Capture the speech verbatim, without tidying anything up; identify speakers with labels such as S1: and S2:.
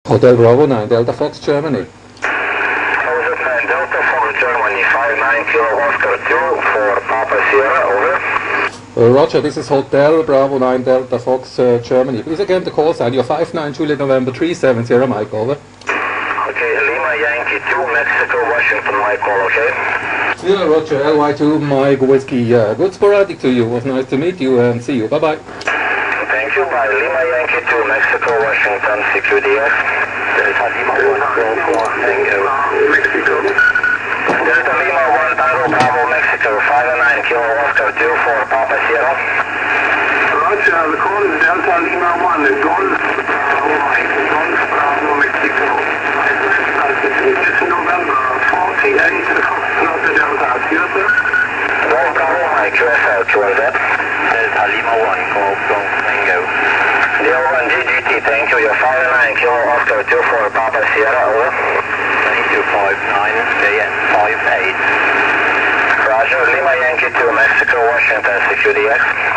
S1: Hotel Bravo nine, Delta Fox, Germany.
S2: Hotel nine, Delta Fox, Germany, five nine Kilo Oscar two for Papa Sierra, over.
S1: Uh, Roger, this is Hotel Bravo nine, Delta Fox, uh, Germany. Please again the call sign, you're five nine Juliet November three seven zero, Mike, over.
S2: Okay, Lima Yankee two, Mexico, Washington, Mike, call, okay?
S1: Yeah, Roger, L Y two, Mike Whiskey. Uh, good sporadic to you, it was nice to meet you and see you, bye-bye.
S2: Thank you, bye. Lima Yankee two, Mexico, Washington, C Q D F. Delta Lima one, Bravo, Tango, Mexico. Delta Lima one, Tango, Bravo, Mexico, five nine Kilo Oscar two for Papa Sierra.
S3: Roger, the call is Delta Lima one, Golf, Bravo, Mike, Golf, Bravo, Mexico. It's November forty-eight, not the Delta, yes sir?
S2: Golf, Bravo, Mike, U S L, Q L Z. Delta Lima one, Golf, Golf, Tango. D L one G G T, thank you, you're five nine Kilo Oscar two for Papa Sierra, over.
S4: Thank you, five nine J N five eight.
S2: Roger, Lima Yankee two, Mexico, Washington, C Q D X.